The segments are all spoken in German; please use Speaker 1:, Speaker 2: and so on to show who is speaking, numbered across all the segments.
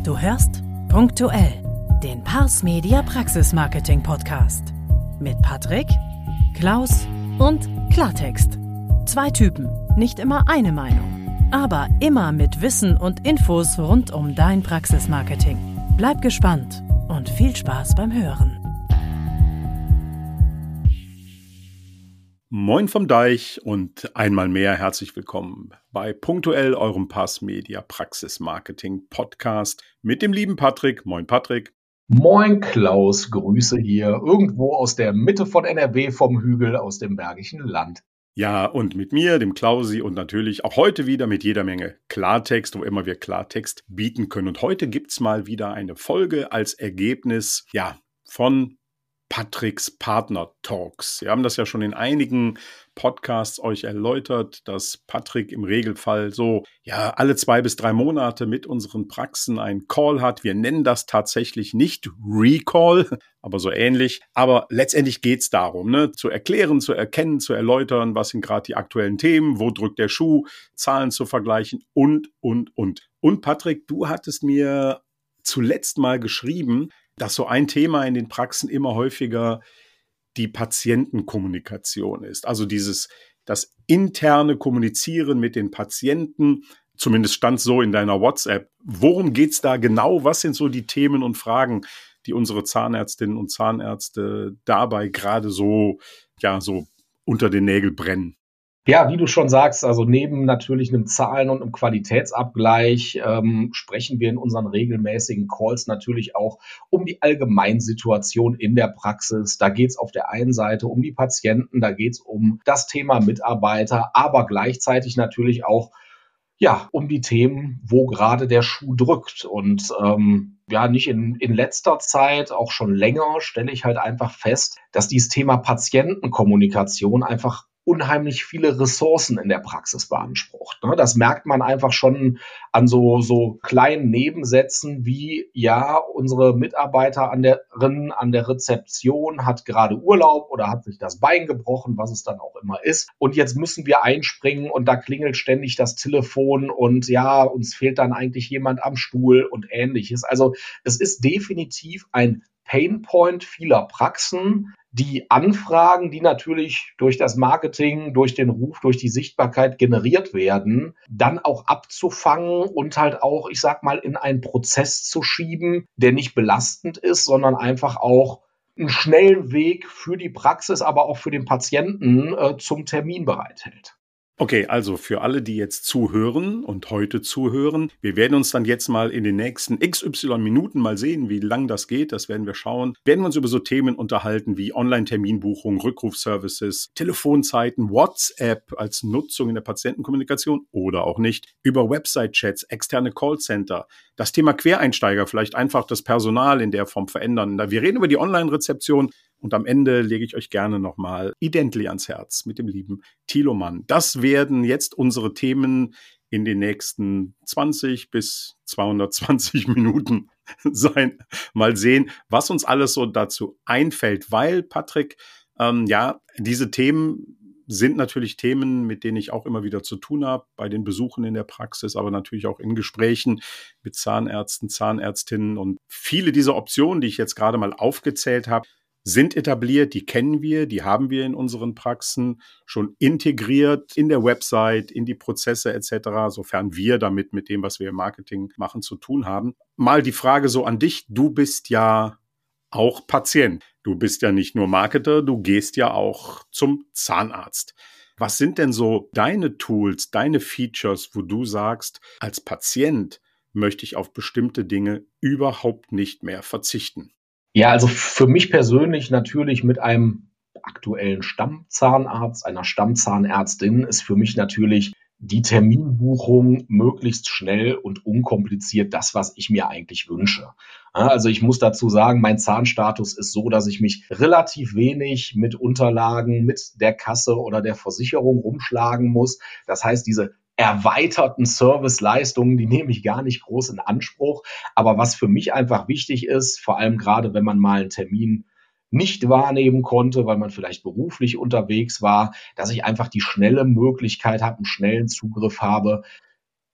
Speaker 1: Du hörst Punktuell, den Pars Media Praxis Marketing Podcast. Mit Patrick, Klaus und Klartext. 2 Typen, nicht immer eine Meinung, aber immer mit Wissen und Infos rund um dein Praxismarketing. Bleib gespannt und viel Spaß beim Hören.
Speaker 2: Moin vom Deich und einmal mehr herzlich willkommen bei Punktuell, eurem Pars Media Praxis Marketing Podcast mit dem lieben Patrick. Moin Patrick.
Speaker 3: Moin Klaus, Grüße hier irgendwo aus der Mitte von NRW vom Hügel aus dem Bergischen Land.
Speaker 2: Ja, und mit mir, dem Klausi, und natürlich auch heute wieder mit jeder Menge Klartext, wo immer wir Klartext bieten können. Und heute gibt's mal wieder eine Folge als Ergebnis, von Patricks Partner Talks. Wir haben das ja schon in einigen Podcasts euch erläutert, dass Patrick im Regelfall alle 2 bis 3 Monate mit unseren Praxen einen Call hat. Wir nennen das tatsächlich nicht Recall, aber so ähnlich. Aber letztendlich geht's darum, zu erklären, zu erkennen, zu erläutern, was sind gerade die aktuellen Themen, wo drückt der Schuh, Zahlen zu vergleichen und. Und Patrick, du hattest mir zuletzt mal geschrieben, dass so ein Thema in den Praxen immer häufiger die Patientenkommunikation ist. Also das interne Kommunizieren mit den Patienten, zumindest stand so in deiner WhatsApp. Worum geht's da genau? Was sind so die Themen und Fragen, die unsere Zahnärztinnen und Zahnärzte dabei gerade so unter den Nägeln brennen?
Speaker 3: Ja, wie du schon sagst, also neben natürlich einem Zahlen- und einem Qualitätsabgleich sprechen wir in unseren regelmäßigen Calls natürlich auch um die Allgemeinsituation in der Praxis. Da geht es auf der einen Seite um die Patienten, da geht es um das Thema Mitarbeiter, aber gleichzeitig natürlich auch um die Themen, wo gerade der Schuh drückt. Und nicht in letzter Zeit, auch schon länger, stelle ich halt einfach fest, dass dieses Thema Patientenkommunikation einfach unheimlich viele Ressourcen in der Praxis beansprucht. Das merkt man einfach schon an so kleinen Nebensätzen wie, unsere Mitarbeiterin an der Rezeption hat gerade Urlaub oder hat sich das Bein gebrochen, was es dann auch immer ist. Und jetzt müssen wir einspringen und da klingelt ständig das Telefon und uns fehlt dann eigentlich jemand am Stuhl und Ähnliches. Also es ist definitiv ein Painpoint vieler Praxen, die Anfragen, die natürlich durch das Marketing, durch den Ruf, durch die Sichtbarkeit generiert werden, dann auch abzufangen und halt auch, ich sag mal, in einen Prozess zu schieben, der nicht belastend ist, sondern einfach auch einen schnellen Weg für die Praxis, aber auch für den Patienten zum Termin bereithält.
Speaker 2: Okay, also für alle, die jetzt zuhören und heute zuhören, wir werden uns dann jetzt mal in den nächsten XY Minuten mal sehen, wie lang das geht, das werden wir schauen. Werden wir uns über so Themen unterhalten wie Online-Terminbuchung, Rückrufservices, Telefonzeiten, WhatsApp als Nutzung in der Patientenkommunikation oder auch nicht, über Website-Chats, externe Callcenter, das Thema Quereinsteiger, vielleicht einfach das Personal in der Form verändern. Wir reden über die Online-Rezeption. Und am Ende lege ich euch gerne nochmal Idently ans Herz mit dem lieben Thilo Mann. Das werden jetzt unsere Themen in den nächsten 20 bis 220 Minuten sein. Mal sehen, was uns alles so dazu einfällt, weil, Patrick, diese Themen sind natürlich Themen, mit denen ich auch immer wieder zu tun habe, bei den Besuchen in der Praxis, aber natürlich auch in Gesprächen mit Zahnärzten, Zahnärztinnen. Und viele dieser Optionen, die ich jetzt gerade mal aufgezählt habe, sind etabliert, die kennen wir, die haben wir in unseren Praxen schon integriert in der Website, in die Prozesse etc., sofern wir damit mit dem, was wir im Marketing machen, zu tun haben. Mal die Frage so an dich, du bist ja auch Patient. Du bist ja nicht nur Marketer, du gehst ja auch zum Zahnarzt. Was sind denn so deine Tools, deine Features, wo du sagst, als Patient möchte ich auf bestimmte Dinge überhaupt nicht mehr verzichten?
Speaker 3: Ja, also für mich persönlich natürlich mit einem aktuellen Stammzahnarzt, einer Stammzahnärztin ist für mich natürlich die Terminbuchung möglichst schnell und unkompliziert das, was ich mir eigentlich wünsche. Also ich muss dazu sagen, mein Zahnstatus ist so, dass ich mich relativ wenig mit Unterlagen, mit der Kasse oder der Versicherung rumschlagen muss. Das heißt, diese erweiterten Serviceleistungen, die nehme ich gar nicht groß in Anspruch. Aber was für mich einfach wichtig ist, vor allem gerade wenn man mal einen Termin nicht wahrnehmen konnte, weil man vielleicht beruflich unterwegs war, dass ich einfach die schnelle Möglichkeit habe, einen schnellen Zugriff habe,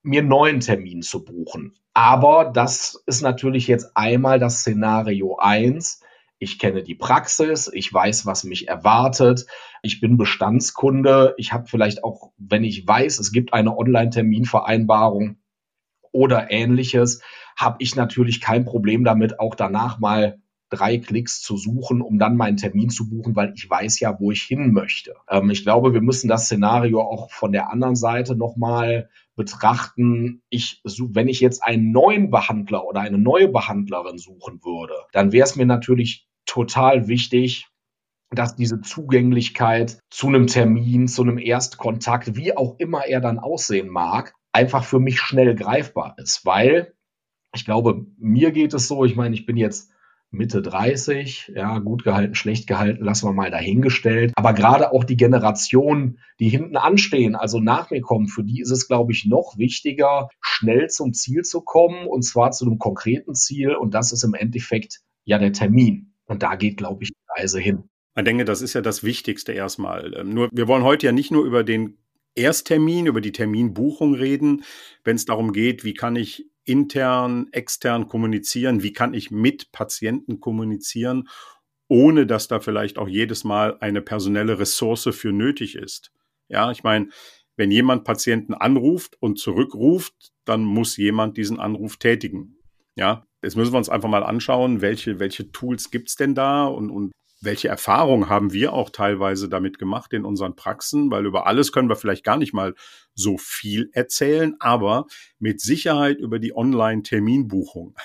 Speaker 3: mir einen neuen Termin zu buchen. Aber das ist natürlich jetzt einmal das Szenario 1. Ich kenne die Praxis, ich weiß, was mich erwartet. Ich bin Bestandskunde. Ich habe vielleicht auch, wenn ich weiß, es gibt eine Online-Terminvereinbarung oder Ähnliches, habe ich natürlich kein Problem damit, auch danach mal 3 Klicks zu suchen, um dann meinen Termin zu buchen, weil ich weiß ja, wo ich hin möchte. Ich glaube, wir müssen das Szenario auch von der anderen Seite nochmal betrachten. Wenn ich jetzt einen neuen Behandler oder eine neue Behandlerin suchen würde, dann wäre es mir natürlich total wichtig, dass diese Zugänglichkeit zu einem Termin, zu einem Erstkontakt, wie auch immer er dann aussehen mag, einfach für mich schnell greifbar ist. Weil ich glaube, mir geht es so, ich meine, ich bin jetzt Mitte 30, ja, gut gehalten, schlecht gehalten, lassen wir mal dahingestellt. Aber gerade auch die Generationen, die hinten anstehen, also nach mir kommen, für die ist es, glaube ich, noch wichtiger, schnell zum Ziel zu kommen, und zwar zu einem konkreten Ziel. Und das ist im Endeffekt ja der Termin. Und da geht, glaube ich, die Reise hin.
Speaker 2: Ich denke, das ist ja das Wichtigste erstmal. Nur, wir wollen heute ja nicht nur über den Ersttermin, über die Terminbuchung reden, wenn es darum geht, wie kann ich intern, extern kommunizieren, wie kann ich mit Patienten kommunizieren, ohne dass da vielleicht auch jedes Mal eine personelle Ressource für nötig ist. Ja, ich meine, wenn jemand Patienten anruft und zurückruft, dann muss jemand diesen Anruf tätigen. Ja, jetzt müssen wir uns einfach mal anschauen, welche Tools gibt's denn da und welche Erfahrungen haben wir auch teilweise damit gemacht in unseren Praxen, weil über alles können wir vielleicht gar nicht mal so viel erzählen, aber mit Sicherheit über die Online-Terminbuchung.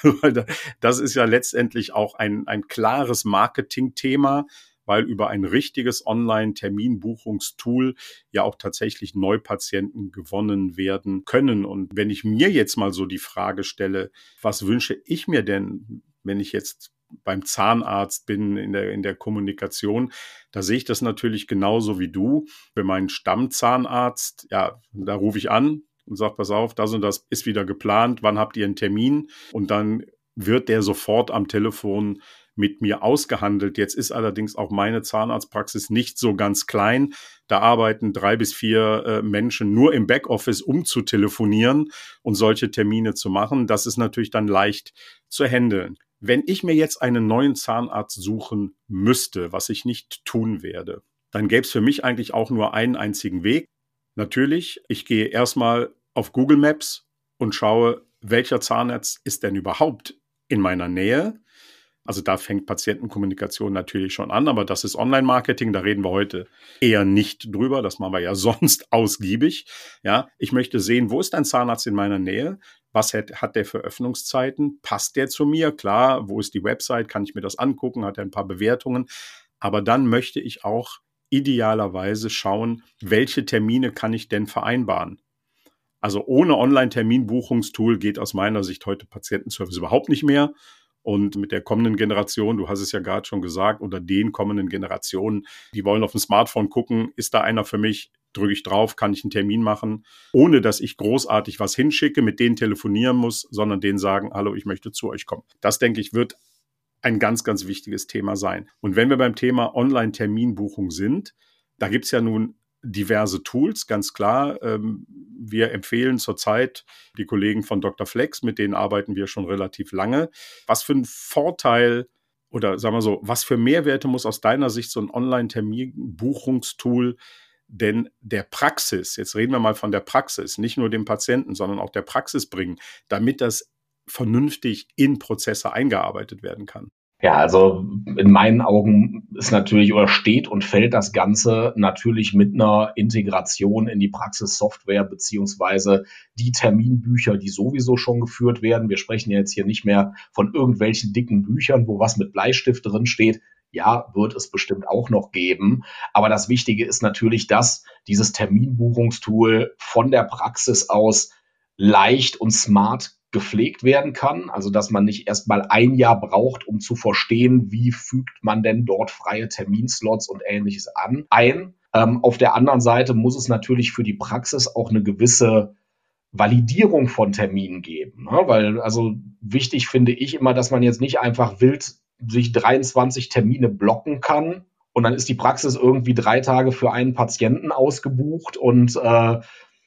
Speaker 2: Das ist ja letztendlich auch ein klares Marketing-Thema, weil über ein richtiges Online-Terminbuchungstool ja auch tatsächlich Neupatienten gewonnen werden können. Und wenn ich mir jetzt mal so die Frage stelle, was wünsche ich mir denn, wenn ich jetzt beim Zahnarzt bin in der Kommunikation, da sehe ich das natürlich genauso wie du. Für meinen Stammzahnarzt, ja, da rufe ich an und sage, pass auf, das und das ist wieder geplant, wann habt ihr einen Termin? Und dann wird der sofort am Telefon mit mir ausgehandelt. Jetzt ist allerdings auch meine Zahnarztpraxis nicht so ganz klein. Da arbeiten 3 bis 4 Menschen nur im Backoffice, um zu telefonieren und solche Termine zu machen. Das ist natürlich dann leicht zu handeln. Wenn ich mir jetzt einen neuen Zahnarzt suchen müsste, was ich nicht tun werde, dann gäbe es für mich eigentlich auch nur einen einzigen Weg. Natürlich, ich gehe erstmal auf Google Maps und schaue, welcher Zahnarzt ist denn überhaupt in meiner Nähe. Also da fängt Patientenkommunikation natürlich schon an, aber das ist Online-Marketing, da reden wir heute eher nicht drüber, das machen wir ja sonst ausgiebig. Ja, ich möchte sehen, wo ist ein Zahnarzt in meiner Nähe? Was hat der für Öffnungszeiten? Passt der zu mir? Klar, wo ist die Website? Kann ich mir das angucken? Hat er ein paar Bewertungen? Aber dann möchte ich auch idealerweise schauen, welche Termine kann ich denn vereinbaren? Also ohne Online-Terminbuchungstool geht aus meiner Sicht heute Patientenservice überhaupt nicht mehr. Und mit der kommenden Generation, du hast es ja gerade schon gesagt, oder den kommenden Generationen, die wollen auf dem Smartphone gucken, ist da einer für mich, drücke ich drauf, kann ich einen Termin machen, ohne dass ich großartig was hinschicke, mit denen telefonieren muss, sondern denen sagen, hallo, ich möchte zu euch kommen. Das, denke ich, wird ein ganz, ganz wichtiges Thema sein. Und wenn wir beim Thema Online-Terminbuchung sind, da gibt es ja nun diverse Tools, ganz klar. Wir empfehlen zurzeit die Kollegen von Dr. Flex, mit denen arbeiten wir schon relativ lange. Was für ein Vorteil oder sagen wir so, was für Mehrwerte muss aus deiner Sicht so ein Online-Terminbuchungstool denn der Praxis, jetzt reden wir mal von der Praxis, nicht nur dem Patienten, sondern auch der Praxis bringen, damit das vernünftig in Prozesse eingearbeitet werden kann?
Speaker 3: Ja, also in meinen Augen ist natürlich oder steht und fällt das Ganze natürlich mit einer Integration in die Praxissoftware beziehungsweise die Terminbücher, die sowieso schon geführt werden. Wir sprechen ja jetzt hier nicht mehr von irgendwelchen dicken Büchern, wo was mit Bleistift drin steht. Ja, wird es bestimmt auch noch geben. Aber das Wichtige ist natürlich, dass dieses Terminbuchungstool von der Praxis aus leicht und smart gepflegt werden kann, also dass man nicht erst mal ein Jahr braucht, um zu verstehen, wie fügt man denn dort freie Terminslots und Ähnliches ein. Auf der anderen Seite muss es natürlich für die Praxis auch eine gewisse Validierung von Terminen geben, ne? Weil also wichtig finde ich immer, dass man jetzt nicht einfach wild sich 23 Termine blocken kann und dann ist die Praxis irgendwie 3 Tage für einen Patienten ausgebucht und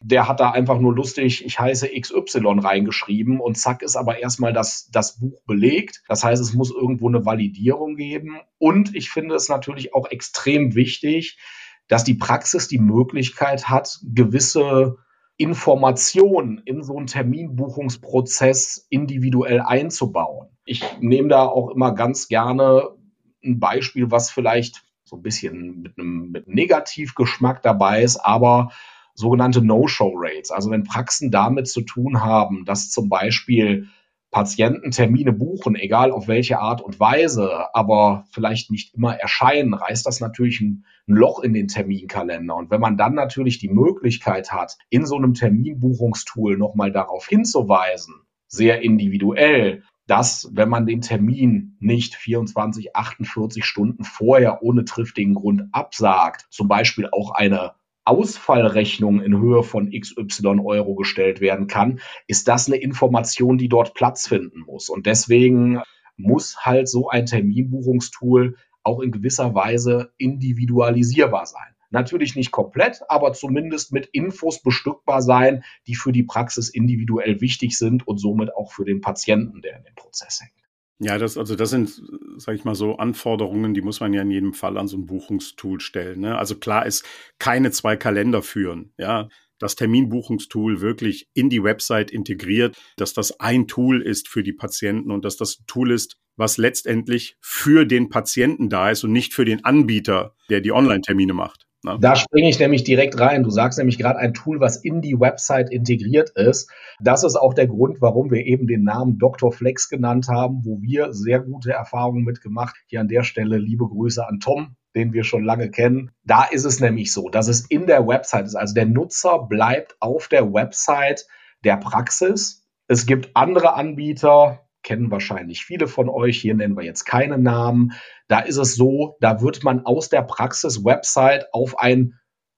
Speaker 3: der hat da einfach nur lustig, ich heiße XY reingeschrieben und zack ist aber erstmal das Buch belegt. Das heißt, es muss irgendwo eine Validierung geben. Und ich finde es natürlich auch extrem wichtig, dass die Praxis die Möglichkeit hat, gewisse Informationen in so einen Terminbuchungsprozess individuell einzubauen. Ich nehme da auch immer ganz gerne ein Beispiel, was vielleicht so ein bisschen mit einem Negativgeschmack dabei ist, aber sogenannte No-Show-Rates. Also wenn Praxen damit zu tun haben, dass zum Beispiel Patienten Termine buchen, egal auf welche Art und Weise, aber vielleicht nicht immer erscheinen, reißt das natürlich ein Loch in den Terminkalender. Und wenn man dann natürlich die Möglichkeit hat, in so einem Terminbuchungstool nochmal darauf hinzuweisen, sehr individuell, dass, wenn man den Termin nicht 24, 48 Stunden vorher ohne triftigen Grund absagt, zum Beispiel auch eine Ausfallrechnung in Höhe von XY Euro gestellt werden kann, ist das eine Information, die dort Platz finden muss. Und deswegen muss halt so ein Terminbuchungstool auch in gewisser Weise individualisierbar sein. Natürlich nicht komplett, aber zumindest mit Infos bestückbar sein, die für die Praxis individuell wichtig sind und somit auch für den Patienten, der in dem Prozess hängt.
Speaker 2: Ja, das sind, sage ich mal so, Anforderungen, die muss man ja in jedem Fall an so ein Buchungstool stellen. Ne? Also klar ist, keine 2 Kalender führen. Ja, das Terminbuchungstool wirklich in die Website integriert, dass das ein Tool ist für die Patienten und dass das ein Tool ist, was letztendlich für den Patienten da ist und nicht für den Anbieter, der die Online-Termine macht. Ne?
Speaker 3: Da springe ich nämlich direkt rein. Du sagst nämlich gerade ein Tool, was in die Website integriert ist. Das ist auch der Grund, warum wir eben den Namen Dr. Flex genannt haben, wo wir sehr gute Erfahrungen mitgemacht. Hier an der Stelle liebe Grüße an Tom, den wir schon lange kennen. Da ist es nämlich so, dass es in der Website ist. Also der Nutzer bleibt auf der Website der Praxis. Es gibt andere Anbieter, kennen wahrscheinlich viele von euch, hier nennen wir jetzt keine Namen. Da ist es so, da wird man aus der Praxis-Website auf ein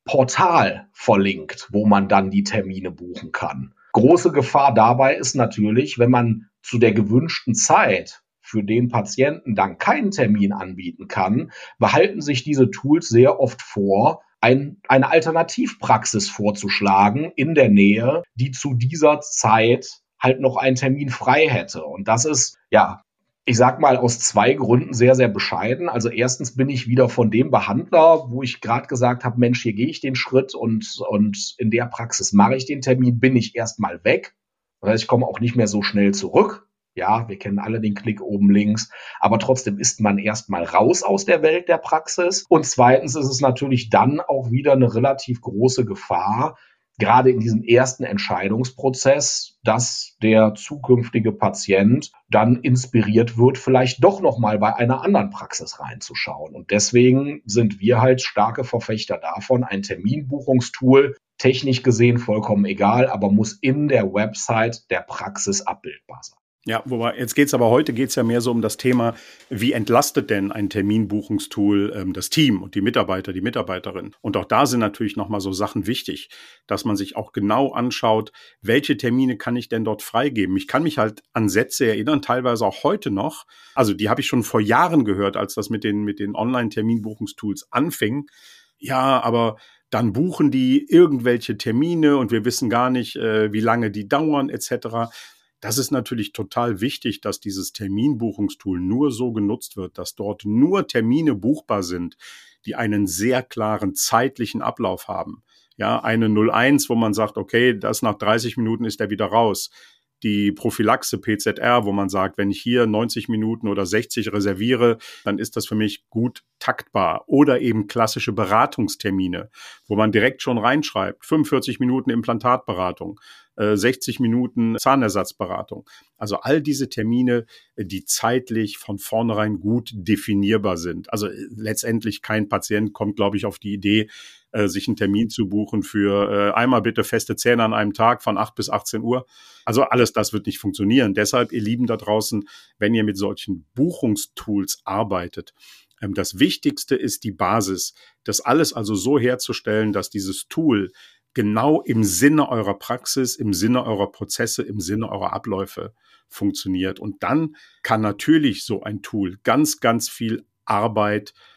Speaker 3: Portal verlinkt, wo man dann die Termine buchen kann. Große Gefahr dabei ist natürlich, wenn man zu der gewünschten Zeit für den Patienten dann keinen Termin anbieten kann, behalten sich diese Tools sehr oft vor, eine Alternativpraxis vorzuschlagen in der Nähe, die zu dieser Zeit halt noch einen Termin frei hätte. Und das ist, ja, ich sag mal, aus 2 Gründen sehr, sehr bescheiden. Also erstens bin ich wieder von dem Behandler, wo ich gerade gesagt habe, Mensch, hier gehe ich den Schritt und in der Praxis mache ich den Termin, bin ich erstmal weg. Das heißt, ich komme auch nicht mehr so schnell zurück. Ja, wir kennen alle den Klick oben links, aber trotzdem ist man erstmal raus aus der Welt der Praxis. Und zweitens ist es natürlich dann auch wieder eine relativ große Gefahr, gerade in diesem ersten Entscheidungsprozess, dass der zukünftige Patient dann inspiriert wird, vielleicht doch nochmal bei einer anderen Praxis reinzuschauen. Und deswegen sind wir halt starke Verfechter davon, ein Terminbuchungstool, technisch gesehen vollkommen egal, aber muss in der Website der Praxis abbildbar sein.
Speaker 2: Ja, wobei, heute geht's ja mehr so um das Thema, wie entlastet denn ein Terminbuchungstool das Team und die Mitarbeiter, die Mitarbeiterin? Und auch da sind natürlich nochmal so Sachen wichtig, dass man sich auch genau anschaut, welche Termine kann ich denn dort freigeben? Ich kann mich halt an Sätze erinnern, teilweise auch heute noch. Also die habe ich schon vor Jahren gehört, als das mit den Online-Terminbuchungstools anfing. Ja, aber dann buchen die irgendwelche Termine und wir wissen gar nicht, wie lange die dauern etc. Das ist natürlich total wichtig, dass dieses Terminbuchungstool nur so genutzt wird, dass dort nur Termine buchbar sind, die einen sehr klaren zeitlichen Ablauf haben. Ja, eine 01, wo man sagt, okay, das nach 30 Minuten ist der wieder raus. Die Prophylaxe PZR, wo man sagt, wenn ich hier 90 Minuten oder 60 reserviere, dann ist das für mich gut taktbar. Oder eben klassische Beratungstermine, wo man direkt schon reinschreibt, 45 Minuten Implantatberatung, 60 Minuten Zahnersatzberatung. Also all diese Termine, die zeitlich von vornherein gut definierbar sind. Also letztendlich kein Patient kommt, glaube ich, auf die Idee, sich einen Termin zu buchen für einmal bitte feste Zähne an einem Tag von 8 bis 18 Uhr. Also alles das wird nicht funktionieren. Deshalb, ihr Lieben da draußen, wenn ihr mit solchen Buchungstools arbeitet, das Wichtigste ist die Basis, das alles also so herzustellen, dass dieses Tool genau im Sinne eurer Praxis, im Sinne eurer Prozesse, im Sinne eurer Abläufe funktioniert. Und dann kann natürlich so ein Tool ganz, ganz viel Arbeit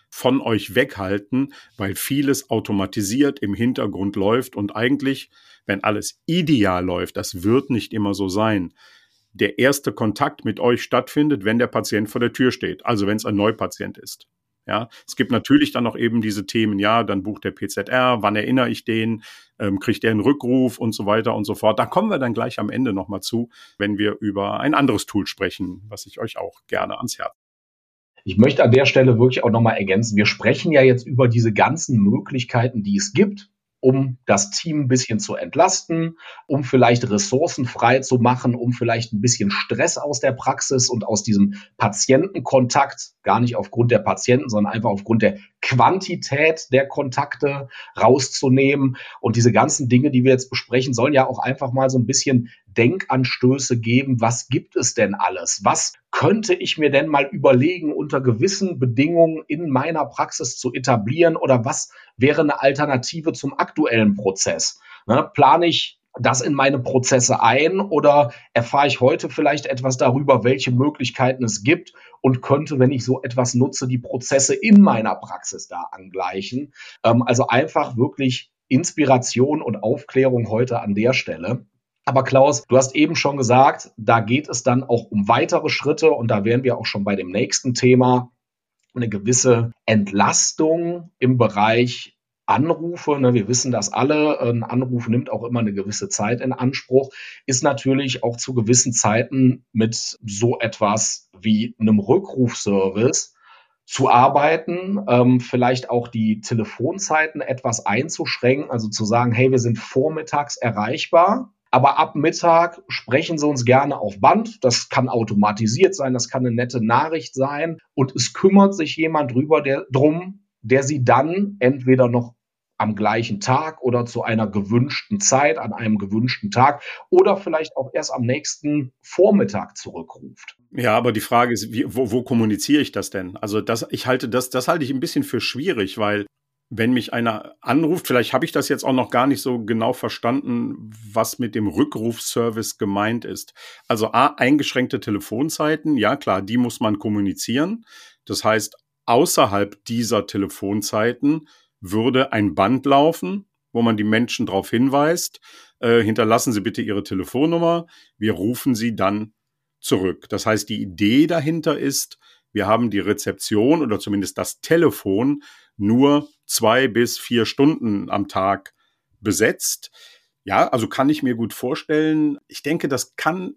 Speaker 2: von euch weghalten, weil vieles automatisiert im Hintergrund läuft und eigentlich, wenn alles ideal läuft, das wird nicht immer so sein, der erste Kontakt mit euch stattfindet, wenn der Patient vor der Tür steht, also wenn es ein Neupatient ist. Ja, es gibt natürlich dann noch eben diese Themen, ja, dann bucht der PZR, wann erinnere ich den, kriegt der einen Rückruf und so weiter und so fort. Da kommen wir dann gleich am Ende nochmal zu, wenn wir über ein anderes Tool sprechen, was ich euch auch gerne ans Herz.
Speaker 3: Ich möchte an der Stelle wirklich auch nochmal ergänzen, wir sprechen ja jetzt über diese ganzen Möglichkeiten, die es gibt, um das Team ein bisschen zu entlasten, um vielleicht Ressourcen frei zu machen, um vielleicht ein bisschen Stress aus der Praxis und aus diesem Patientenkontakt, gar nicht aufgrund der Patienten, sondern einfach aufgrund der Quantität der Kontakte rauszunehmen. Und diese ganzen Dinge, die wir jetzt besprechen, sollen ja auch einfach mal so ein bisschen Denkanstöße geben. Was gibt es denn alles? Was könnte ich mir denn mal überlegen, unter gewissen Bedingungen in meiner Praxis zu etablieren? Oder was wäre eine Alternative zum aktuellen Prozess? Ne, plane ich das in meine Prozesse ein oder erfahre ich heute vielleicht etwas darüber, welche Möglichkeiten es gibt und könnte, wenn ich so etwas nutze, die Prozesse in meiner Praxis da angleichen? Also einfach wirklich Inspiration und Aufklärung heute an der Stelle. Aber Klaus, du hast eben schon gesagt, da geht es dann auch um weitere Schritte und da wären wir auch schon bei dem nächsten Thema, eine gewisse Entlastung im Bereich Anrufe. Ne, wir wissen das alle, ein Anruf nimmt auch immer eine gewisse Zeit in Anspruch, ist natürlich auch zu gewissen Zeiten mit so etwas wie einem Rückrufservice zu arbeiten, vielleicht auch die Telefonzeiten etwas einzuschränken, also zu sagen, hey, wir sind vormittags erreichbar, aber ab Mittag sprechen Sie uns gerne auf Band. Das kann automatisiert sein, das kann eine nette Nachricht sein. Und es kümmert sich jemand drum, der Sie dann entweder noch am gleichen Tag oder zu einer gewünschten Zeit, an einem gewünschten Tag oder vielleicht auch erst am nächsten Vormittag zurückruft.
Speaker 2: Ja, aber die Frage ist, wo kommuniziere ich das denn? Also das halte ich ein bisschen für schwierig, weil wenn mich einer anruft, vielleicht habe ich das jetzt auch noch gar nicht so genau verstanden, was mit dem Rückrufservice gemeint ist. Also eingeschränkte Telefonzeiten, ja klar, die muss man kommunizieren. Das heißt, außerhalb dieser Telefonzeiten würde ein Band laufen, wo man die Menschen darauf hinweist, hinterlassen Sie bitte Ihre Telefonnummer, wir rufen Sie dann zurück. Das heißt, die Idee dahinter ist, wir haben die Rezeption oder zumindest das Telefon nur 2 bis 4 Stunden am Tag besetzt. Ja, also kann ich mir gut vorstellen. Ich denke, das kann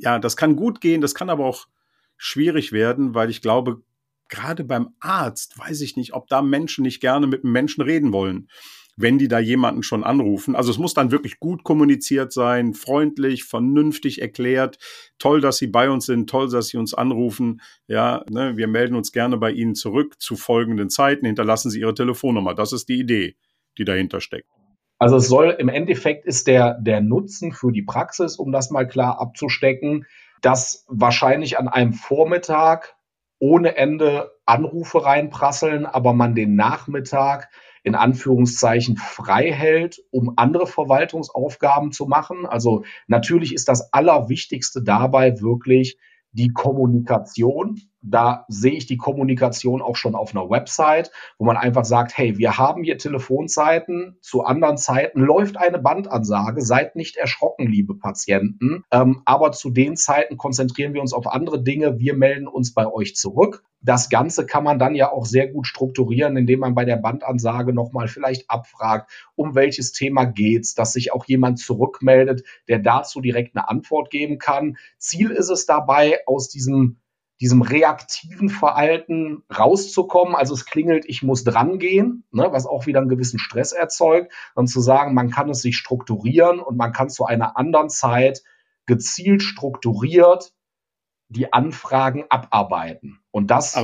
Speaker 2: gut gehen, das kann aber auch schwierig werden, weil ich glaube, gerade beim Arzt weiß ich nicht, ob da Menschen nicht gerne mit einem Menschen reden wollen, wenn die da jemanden schon anrufen. Also es muss dann wirklich gut kommuniziert sein, freundlich, vernünftig erklärt. Toll, dass Sie bei uns sind, toll, dass Sie uns anrufen. Ja, ne, wir melden uns gerne bei Ihnen zurück zu folgenden Zeiten. Hinterlassen Sie Ihre Telefonnummer. Das ist die Idee, die dahinter steckt.
Speaker 3: Also es soll im Endeffekt ist der Nutzen für die Praxis, um das mal klar abzustecken, dass wahrscheinlich an einem Vormittag ohne Ende Anrufe reinprasseln, aber man den Nachmittag in Anführungszeichen frei hält, um andere Verwaltungsaufgaben zu machen. Also natürlich ist das Allerwichtigste dabei wirklich die Kommunikation. Da sehe ich die Kommunikation auch schon auf einer Website, wo man einfach sagt, hey, wir haben hier Telefonzeiten, zu anderen Zeiten läuft eine Bandansage, seid nicht erschrocken, liebe Patienten, aber zu den Zeiten konzentrieren wir uns auf andere Dinge, wir melden uns bei euch zurück. Das Ganze kann man dann ja auch sehr gut strukturieren, indem man bei der Bandansage nochmal vielleicht abfragt, um welches Thema geht's, dass sich auch jemand zurückmeldet, der dazu direkt eine Antwort geben kann. Ziel ist es dabei, aus diesem reaktiven Verhalten rauszukommen. Also es klingelt, ich muss dran gehen, ne, was auch wieder einen gewissen Stress erzeugt. Und zu sagen, man kann es sich strukturieren und man kann zu einer anderen Zeit gezielt strukturiert die Anfragen abarbeiten. Und das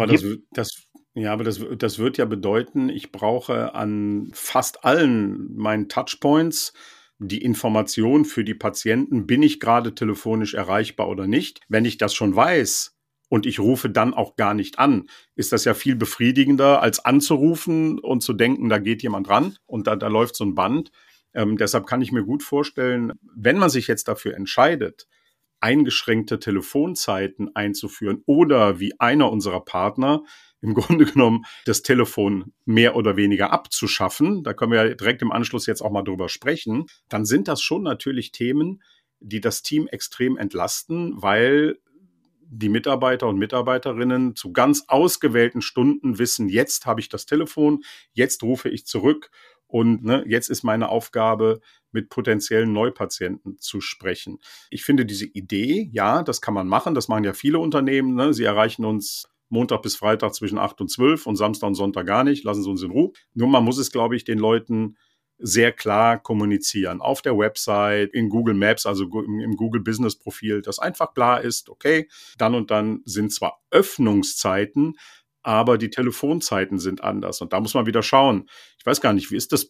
Speaker 2: wird ja bedeuten, ich brauche an fast allen meinen Touchpoints die Information für die Patienten, bin ich gerade telefonisch erreichbar oder nicht. Wenn ich das schon weiß und ich rufe dann auch gar nicht an, ist das ja viel befriedigender, als anzurufen und zu denken, da geht jemand ran und da läuft so ein Band. Deshalb kann ich mir gut vorstellen, wenn man sich jetzt dafür entscheidet, eingeschränkte Telefonzeiten einzuführen oder wie einer unserer Partner im Grunde genommen das Telefon mehr oder weniger abzuschaffen, da können wir ja direkt im Anschluss jetzt auch mal drüber sprechen, dann sind das schon natürlich Themen, die das Team extrem entlasten, weil die Mitarbeiter und Mitarbeiterinnen zu ganz ausgewählten Stunden wissen, jetzt habe ich das Telefon, jetzt rufe ich zurück und jetzt ist meine Aufgabe, mit potenziellen Neupatienten zu sprechen. Ich finde diese Idee, ja, das kann man machen, das machen ja viele Unternehmen, ne? Sie erreichen uns Montag bis Freitag zwischen 8 und 12 und Samstag und Sonntag gar nicht, lassen Sie uns in Ruhe. Nur man muss es, glaube ich, den Leuten sehr klar kommunizieren. Auf der Website, in Google Maps, also im Google Business Profil, dass einfach klar ist, okay, dann und dann sind zwar Öffnungszeiten, aber die Telefonzeiten sind anders. Und da muss man wieder schauen. Ich weiß gar nicht, wie ist das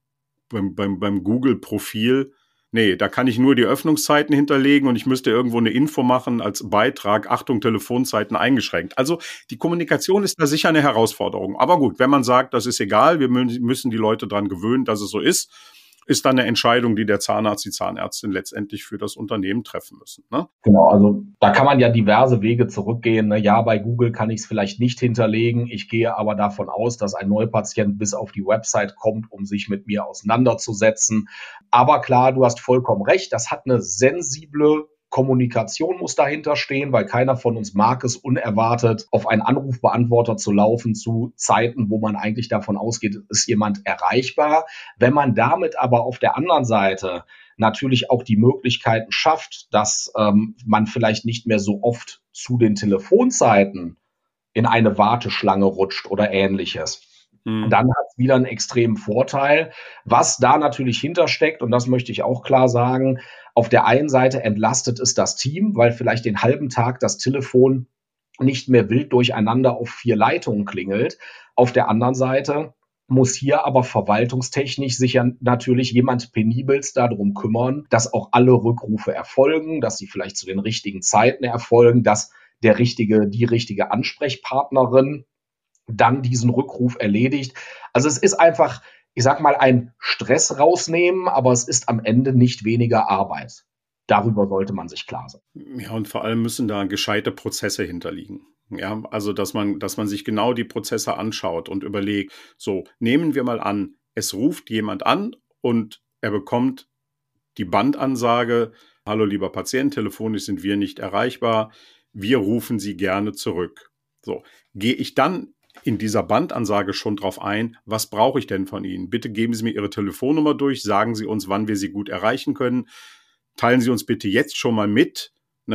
Speaker 2: beim Google Profil? Nee, da kann ich nur die Öffnungszeiten hinterlegen und ich müsste irgendwo eine Info machen als Beitrag, Achtung, Telefonzeiten eingeschränkt. Also die Kommunikation ist da sicher eine Herausforderung. Aber gut, wenn man sagt, das ist egal, wir müssen die Leute dran gewöhnen, dass es so ist dann eine Entscheidung, die der Zahnarzt, die Zahnärztin letztendlich für das Unternehmen treffen müssen. Ne?
Speaker 3: Genau, also da kann man ja diverse Wege zurückgehen. Ja, bei Google kann ich es vielleicht nicht hinterlegen. Ich gehe aber davon aus, dass ein Neupatient bis auf die Website kommt, um sich mit mir auseinanderzusetzen. Aber klar, du hast vollkommen recht, das hat eine sensible Kommunikation muss dahinter stehen, weil keiner von uns mag es, unerwartet auf einen Anrufbeantworter zu laufen zu Zeiten, wo man eigentlich davon ausgeht, ist jemand erreichbar. Wenn man damit aber auf der anderen Seite natürlich auch die Möglichkeiten schafft, dass man vielleicht nicht mehr so oft zu den Telefonzeiten in eine Warteschlange rutscht oder Ähnliches, dann hat es wieder einen extremen Vorteil. Was da natürlich hintersteckt, und das möchte ich auch klar sagen, auf der einen Seite entlastet es das Team, weil vielleicht den halben Tag das Telefon nicht mehr wild durcheinander auf 4 Leitungen klingelt. Auf der anderen Seite muss hier aber verwaltungstechnisch sich ja natürlich jemand penibelst darum kümmern, dass auch alle Rückrufe erfolgen, dass sie vielleicht zu den richtigen Zeiten erfolgen, dass die richtige Ansprechpartnerin dann diesen Rückruf erledigt. Also es ist einfach, ich sag mal, ein Stress rausnehmen, aber es ist am Ende nicht weniger Arbeit. Darüber sollte man sich klar sein.
Speaker 2: Ja, und vor allem müssen da gescheite Prozesse hinterliegen. Ja, also dass man sich genau die Prozesse anschaut und überlegt, so, nehmen wir mal an, es ruft jemand an und er bekommt die Bandansage, hallo lieber Patient, telefonisch sind wir nicht erreichbar, wir rufen Sie gerne zurück. So, gehe ich dann in dieser Bandansage schon drauf ein, was brauche ich denn von Ihnen? Bitte geben Sie mir Ihre Telefonnummer durch, sagen Sie uns, wann wir Sie gut erreichen können. Teilen Sie uns bitte jetzt schon mal mit,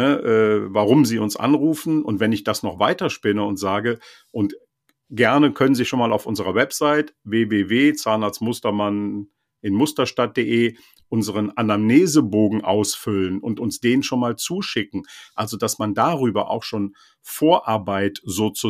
Speaker 2: warum Sie uns anrufen. Und wenn ich das noch weiterspinne und sage, und gerne können Sie schon mal auf unserer Website www.zahnarztmustermann in musterstadt.de unseren Anamnesebogen ausfüllen und uns den schon mal zuschicken. Also, dass man darüber auch schon Vorarbeit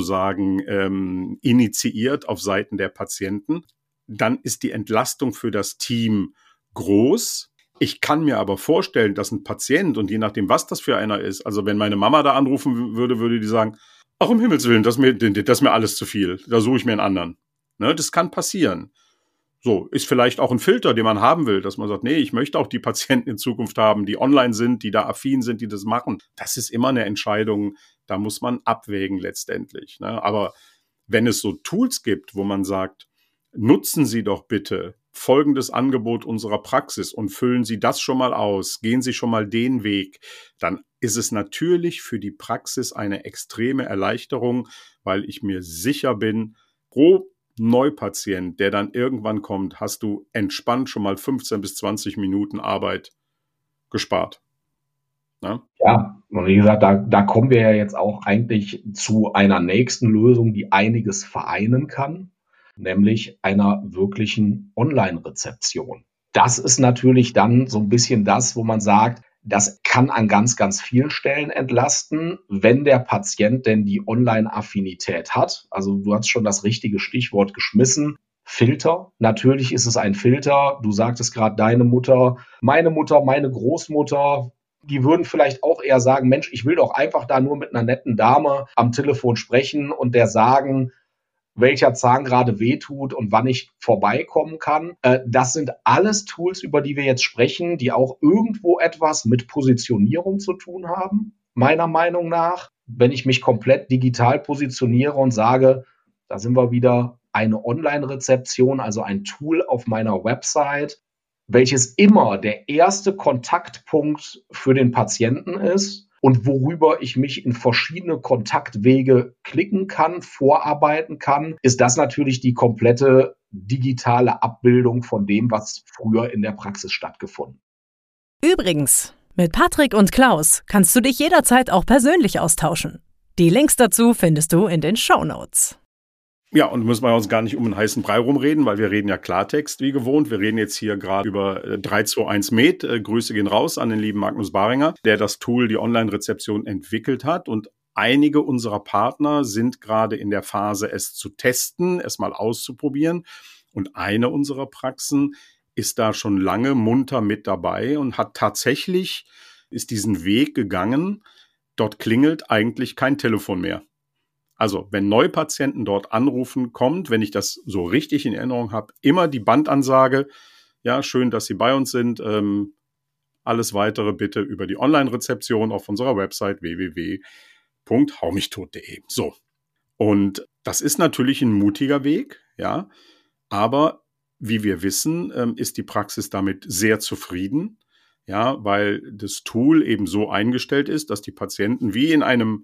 Speaker 2: sozusagen initiiert auf Seiten der Patienten. Dann ist die Entlastung für das Team groß. Ich kann mir aber vorstellen, dass ein Patient, und je nachdem, was das für einer ist, also wenn meine Mama da anrufen würde die sagen, ach, um Himmels Willen, das ist mir alles zu viel, da suche ich mir einen anderen. Ne, das kann passieren. So, ist vielleicht auch ein Filter, den man haben will, dass man sagt, nee, ich möchte auch die Patienten in Zukunft haben, die online sind, die da affin sind, die das machen. Das ist immer eine Entscheidung, da muss man abwägen letztendlich. Ne? Aber wenn es so Tools gibt, wo man sagt, nutzen Sie doch bitte folgendes Angebot unserer Praxis und füllen Sie das schon mal aus, gehen Sie schon mal den Weg, dann ist es natürlich für die Praxis eine extreme Erleichterung, weil ich mir sicher bin, pro Neupatient, der dann irgendwann kommt, hast du entspannt schon mal 15 bis 20 Minuten Arbeit gespart. Ja,
Speaker 3: und wie gesagt, da kommen wir ja jetzt auch eigentlich zu einer nächsten Lösung, die einiges vereinen kann, nämlich einer wirklichen Online-Rezeption. Das ist natürlich dann so ein bisschen das, wo man sagt, das kann an ganz, ganz vielen Stellen entlasten, wenn der Patient denn die Online-Affinität hat. Also du hast schon das richtige Stichwort geschmissen. Filter. Natürlich ist es ein Filter. Du sagtest gerade deine Mutter, meine Großmutter. Die würden vielleicht auch eher sagen, Mensch, ich will doch einfach da nur mit einer netten Dame am Telefon sprechen und der sagen, welcher Zahn gerade wehtut und wann ich vorbeikommen kann. Das sind alles Tools, über die wir jetzt sprechen, die auch irgendwo etwas mit Positionierung zu tun haben, meiner Meinung nach. Wenn ich mich komplett digital positioniere und sage, da sind wir wieder, eine Online-Rezeption, also ein Tool auf meiner Website, welches immer der erste Kontaktpunkt für den Patienten ist und worüber ich mich in verschiedene Kontaktwege klicken kann, vorarbeiten kann, ist das natürlich die komplette digitale Abbildung von dem, was früher in der Praxis stattgefunden hat.
Speaker 1: Übrigens, mit Patrick und Klaus kannst du dich jederzeit auch persönlich austauschen. Die Links dazu findest du in den Shownotes.
Speaker 2: Ja, und müssen wir uns gar nicht um einen heißen Brei rumreden, weil wir reden ja Klartext wie gewohnt. Wir reden jetzt hier gerade über 321 Med. Grüße gehen raus an den lieben Magnus Baringer, der das Tool, die Online-Rezeption entwickelt hat. Und einige unserer Partner sind gerade in der Phase, es zu testen, es mal auszuprobieren. Und eine unserer Praxen ist da schon lange munter mit dabei und ist diesen Weg gegangen. Dort klingelt eigentlich kein Telefon mehr. Also, wenn Neupatienten dort anrufen, kommt, wenn ich das so richtig in Erinnerung habe, immer die Bandansage, ja, schön, dass Sie bei uns sind, alles Weitere bitte über die Online-Rezeption auf unserer Website www.haumichtot.de. So, und das ist natürlich ein mutiger Weg, ja, aber wie wir wissen, ist die Praxis damit sehr zufrieden, ja, weil das Tool eben so eingestellt ist, dass die Patienten wie in einem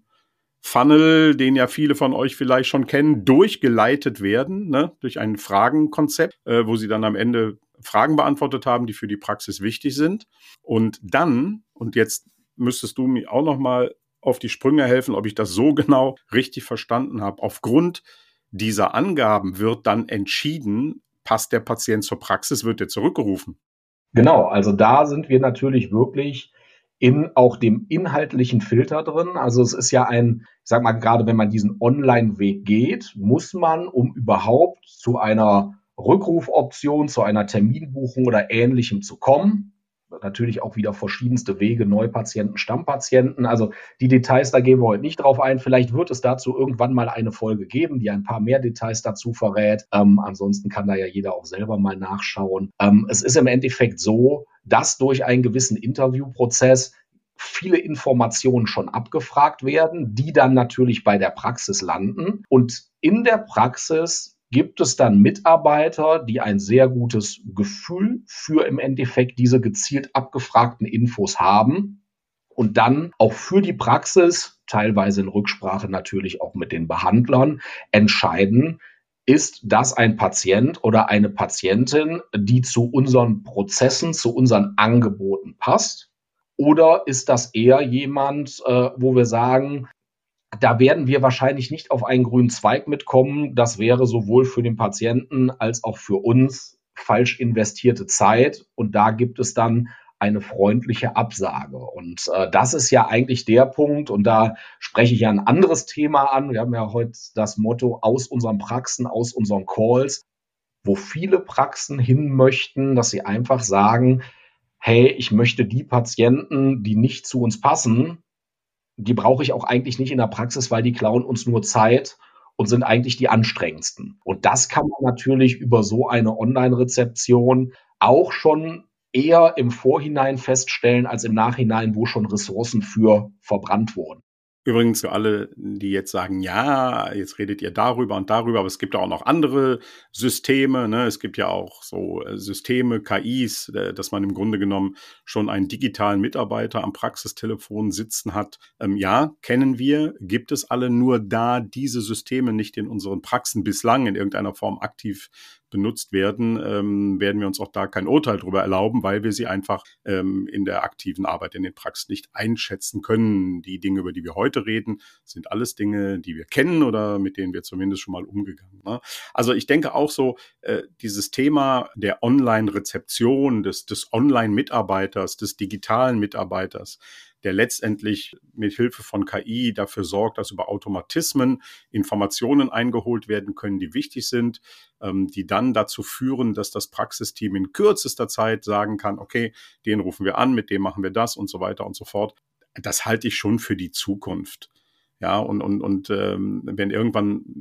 Speaker 2: Funnel, den ja viele von euch vielleicht schon kennen, durchgeleitet werden, ne, durch ein Fragenkonzept, wo sie dann am Ende Fragen beantwortet haben, die für die Praxis wichtig sind. Und dann, und jetzt müsstest du mir auch noch mal auf die Sprünge helfen, ob ich das so genau richtig verstanden habe. Aufgrund dieser Angaben wird dann entschieden, passt der Patient zur Praxis, wird er zurückgerufen.
Speaker 3: Genau, also da sind wir natürlich wirklich in auch dem inhaltlichen Filter drin. Also es ist ja ich sag mal, gerade wenn man diesen Online-Weg geht, muss man, um überhaupt zu einer Rückrufoption, zu einer Terminbuchung oder Ähnlichem zu kommen, natürlich auch wieder verschiedenste Wege, Neupatienten, Stammpatienten. Also die Details, da gehen wir heute nicht drauf ein. Vielleicht wird es dazu irgendwann mal eine Folge geben, die ein paar mehr Details dazu verrät. Ansonsten kann da ja jeder auch selber mal nachschauen. Es ist im Endeffekt so, dass durch einen gewissen Interviewprozess viele Informationen schon abgefragt werden, die dann natürlich bei der Praxis landen. Und in der Praxis gibt es dann Mitarbeiter, die ein sehr gutes Gefühl für im Endeffekt diese gezielt abgefragten Infos haben und dann auch für die Praxis, teilweise in Rücksprache natürlich auch mit den Behandlern, entscheiden, ist das ein Patient oder eine Patientin, die zu unseren Prozessen, zu unseren Angeboten passt? Oder ist das eher jemand, wo wir sagen, da werden wir wahrscheinlich nicht auf einen grünen Zweig mitkommen. Das wäre sowohl für den Patienten als auch für uns falsch investierte Zeit. Und da gibt es dann eine freundliche Absage. Und das ist ja eigentlich der Punkt. Und da spreche ich ja ein anderes Thema an. Wir haben ja heute das Motto aus unseren Praxen, aus unseren Calls, wo viele Praxen hin möchten, dass sie einfach sagen, hey, ich möchte die Patienten, die nicht zu uns passen, die brauche ich auch eigentlich nicht in der Praxis, weil die klauen uns nur Zeit und sind eigentlich die anstrengendsten. Und das kann man natürlich über so eine Online-Rezeption auch schon eher im Vorhinein feststellen als im Nachhinein, wo schon Ressourcen für verbrannt wurden.
Speaker 2: Übrigens für alle, die jetzt sagen, ja, jetzt redet ihr darüber und darüber, aber es gibt ja auch noch andere Systeme, ne? Es gibt ja auch so Systeme, KIs, dass man im Grunde genommen schon einen digitalen Mitarbeiter am Praxistelefon sitzen hat. Ja, kennen wir, gibt es alle, nur da diese Systeme nicht in unseren Praxen bislang in irgendeiner Form aktiv benutzt werden, werden wir uns auch da kein Urteil darüber erlauben, weil wir sie einfach in der aktiven Arbeit in den Praxen nicht einschätzen können. Die Dinge, über die wir heute reden, sind alles Dinge, die wir kennen oder mit denen wir zumindest schon mal umgegangen. Ne? Also ich denke auch so, dieses Thema der Online-Rezeption, des Online-Mitarbeiters, des digitalen Mitarbeiters, der letztendlich mit Hilfe von KI dafür sorgt, dass über Automatismen Informationen eingeholt werden können, die wichtig sind, die dann dazu führen, dass das Praxisteam in kürzester Zeit sagen kann, okay, den rufen wir an, mit dem machen wir das und so weiter und so fort. Das halte ich schon für die Zukunft. Ja, und wenn irgendwann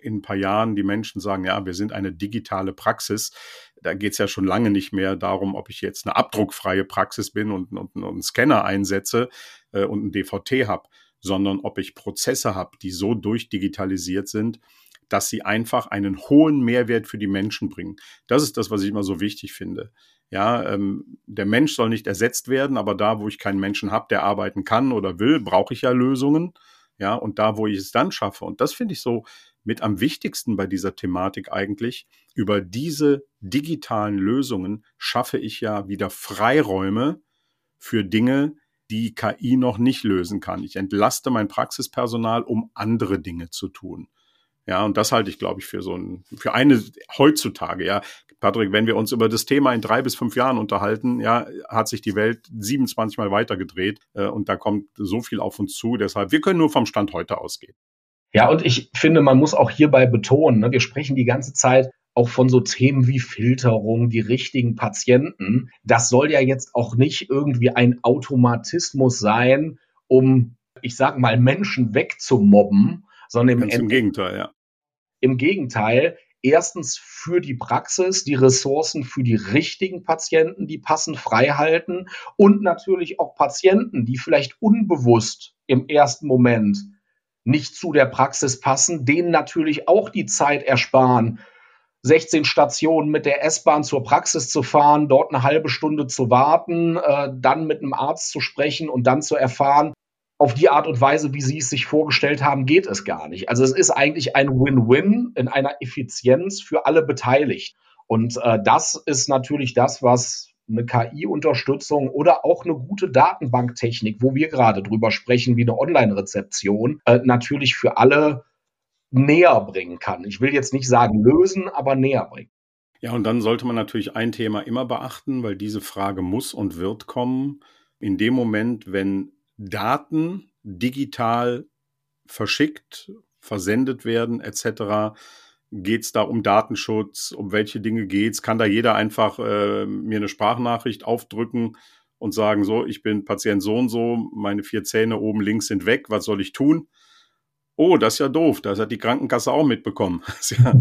Speaker 2: in ein paar Jahren die Menschen sagen, ja, wir sind eine digitale Praxis. Da geht es ja schon lange nicht mehr darum, ob ich jetzt eine abdruckfreie Praxis bin und einen Scanner einsetze und einen DVT habe, sondern ob ich Prozesse habe, die so durchdigitalisiert sind, dass sie einfach einen hohen Mehrwert für die Menschen bringen. Das ist das, was ich immer so wichtig finde. Ja, der Mensch soll nicht ersetzt werden, aber da, wo ich keinen Menschen habe, der arbeiten kann oder will, brauche ich ja Lösungen. Ja, und da, wo ich es dann schaffe, und das finde ich so mit am wichtigsten bei dieser Thematik eigentlich, über diese digitalen Lösungen schaffe ich ja wieder Freiräume für Dinge, die KI noch nicht lösen kann. Ich entlaste mein Praxispersonal, um andere Dinge zu tun. Ja, und das halte ich, glaube ich, für eine heutzutage, ja. Patrick, wenn wir uns über das Thema in 3 bis 5 Jahren unterhalten, ja, hat sich die Welt 27 Mal weitergedreht, und da kommt so viel auf uns zu. Deshalb, wir können nur vom Stand heute ausgehen.
Speaker 3: Ja, und ich finde, man muss auch hierbei betonen, ne, wir sprechen die ganze Zeit auch von so Themen wie Filterung, die richtigen Patienten. Das soll ja jetzt auch nicht irgendwie ein Automatismus sein, um, ich sag mal, Menschen wegzumobben, sondern
Speaker 2: im Gegenteil, ja.
Speaker 3: Im Gegenteil, erstens für die Praxis die Ressourcen für die richtigen Patienten, die passend frei halten, und natürlich auch Patienten, die vielleicht unbewusst im ersten Moment nicht zu der Praxis passen, denen natürlich auch die Zeit ersparen, 16 Stationen mit der S-Bahn zur Praxis zu fahren, dort eine halbe Stunde zu warten, dann mit einem Arzt zu sprechen und dann zu erfahren, auf die Art und Weise, wie Sie es sich vorgestellt haben, geht es gar nicht. Also es ist eigentlich ein Win-Win in einer Effizienz für alle Beteiligten. Und das ist natürlich das, was eine KI-Unterstützung oder auch eine gute Datenbanktechnik, wo wir gerade drüber sprechen, wie eine Online-Rezeption, natürlich für alle näher bringen kann. Ich will jetzt nicht sagen lösen, aber näher bringen.
Speaker 2: Ja, und dann sollte man natürlich ein Thema immer beachten, weil diese Frage muss und wird kommen. In dem Moment, wenn Daten digital verschickt, versendet werden etc., geht es da um Datenschutz, um welche Dinge geht's? Kann da jeder einfach mir eine Sprachnachricht aufdrücken und sagen, so, ich bin Patient so und so, meine 4 Zähne oben links sind weg, was soll ich tun? Oh, das ist ja doof, das hat die Krankenkasse auch mitbekommen. Ja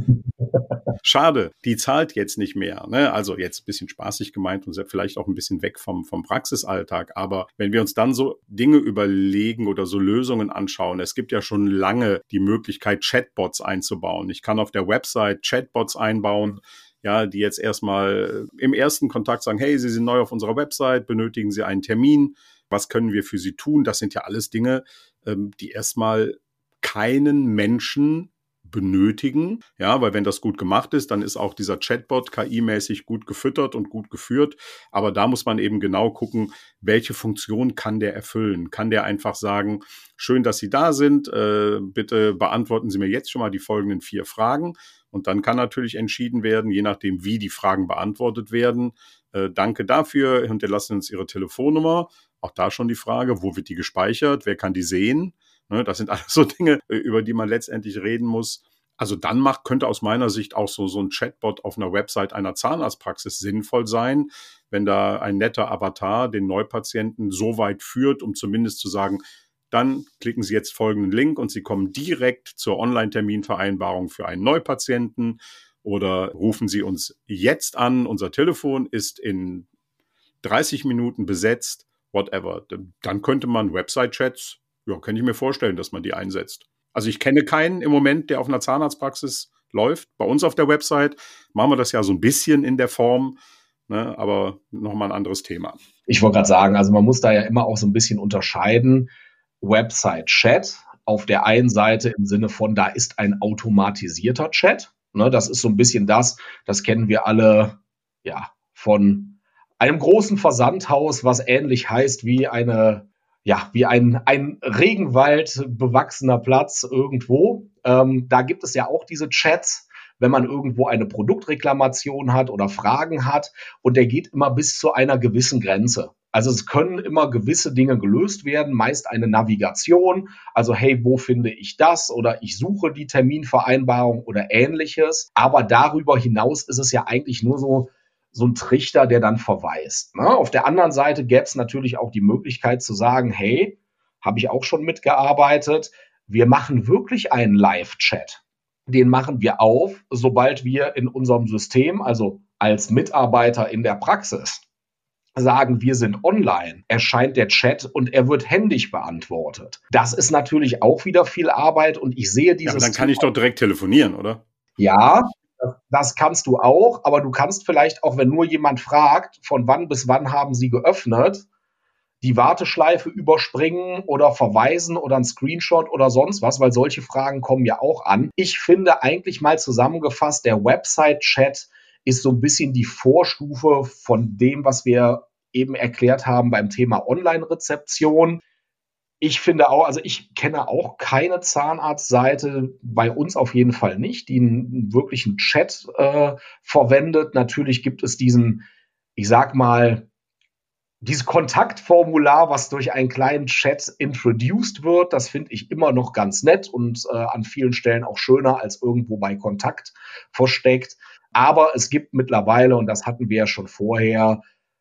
Speaker 2: schade, die zahlt jetzt nicht mehr. Ne? Also jetzt ein bisschen spaßig gemeint und vielleicht auch ein bisschen weg vom Praxisalltag. Aber wenn wir uns dann so Dinge überlegen oder so Lösungen anschauen, es gibt ja schon lange die Möglichkeit, Chatbots einzubauen. Ich kann auf der Website Chatbots einbauen, ja, die jetzt erstmal im ersten Kontakt sagen, hey, Sie sind neu auf unserer Website, benötigen Sie einen Termin? Was können wir für Sie tun? Das sind ja alles Dinge, die erstmal keinen Menschen benötigen, ja, weil wenn das gut gemacht ist, dann ist auch dieser Chatbot KI-mäßig gut gefüttert und gut geführt, aber da muss man eben genau gucken, welche Funktion kann der erfüllen? Kann der einfach sagen, schön, dass Sie da sind, bitte beantworten Sie mir jetzt schon mal die folgenden 4 Fragen und dann kann natürlich entschieden werden, je nachdem, wie die Fragen beantwortet werden, danke dafür, hinterlassen uns Ihre Telefonnummer, auch da schon die Frage, wo wird die gespeichert, wer kann die sehen? Das sind alles so Dinge, über die man letztendlich reden muss. Also dann könnte aus meiner Sicht auch so ein Chatbot auf einer Website einer Zahnarztpraxis sinnvoll sein, wenn da ein netter Avatar den Neupatienten so weit führt, um zumindest zu sagen, dann klicken Sie jetzt folgenden Link und Sie kommen direkt zur Online-Terminvereinbarung für einen Neupatienten oder rufen Sie uns jetzt an, unser Telefon ist in 30 Minuten besetzt, whatever. Dann könnte man Website-Chats, ja, kann ich mir vorstellen, dass man die einsetzt. Also ich kenne keinen im Moment, der auf einer Zahnarztpraxis läuft. Bei uns auf der Website machen wir das ja so ein bisschen in der Form, ne, aber nochmal ein anderes Thema.
Speaker 3: Ich wollte gerade sagen, also man muss da ja immer auch so ein bisschen unterscheiden. Website-Chat auf der einen Seite im Sinne von, da ist ein automatisierter Chat. Ne, das ist so ein bisschen das kennen wir alle ja von einem großen Versandhaus, was ähnlich heißt wie wie ein Regenwald bewachsener Platz irgendwo. Da gibt es ja auch diese Chats, wenn man irgendwo eine Produktreklamation hat oder Fragen hat. Und der geht immer bis zu einer gewissen Grenze. Also es können immer gewisse Dinge gelöst werden, meist eine Navigation. Also hey, wo finde ich das? Oder ich suche die Terminvereinbarung oder Ähnliches. Aber darüber hinaus ist es ja eigentlich nur so ein Trichter, der dann verweist. Ne? Auf der anderen Seite gäbe es natürlich auch die Möglichkeit zu sagen, hey, habe ich auch schon mitgearbeitet, wir machen wirklich einen Live-Chat. den machen wir auf, sobald wir in unserem System, also als Mitarbeiter in der Praxis, sagen, wir sind online, erscheint der Chat und er wird händisch beantwortet. Das ist natürlich auch wieder viel Arbeit und ich sehe dieses...
Speaker 2: Ja, aber dann kann ich doch direkt telefonieren, oder?
Speaker 3: Ja, das kannst du auch, aber du kannst vielleicht auch, wenn nur jemand fragt, von wann bis wann haben sie geöffnet, die Warteschleife überspringen oder verweisen oder ein Screenshot oder sonst was, weil solche Fragen kommen ja auch an. Ich finde eigentlich mal zusammengefasst, der Website-Chat ist so ein bisschen die Vorstufe von dem, was wir eben erklärt haben beim Thema Online-Rezeption. Ich finde auch, also ich kenne auch keine Zahnarztseite, bei uns auf jeden Fall nicht, die einen wirklichen Chat verwendet. Natürlich gibt es diesen, ich sag mal, dieses Kontaktformular, was durch einen kleinen Chat introduced wird. Das finde ich immer noch ganz nett und an vielen Stellen auch schöner als irgendwo bei Kontakt versteckt. Aber es gibt mittlerweile, und das hatten wir ja schon vorher,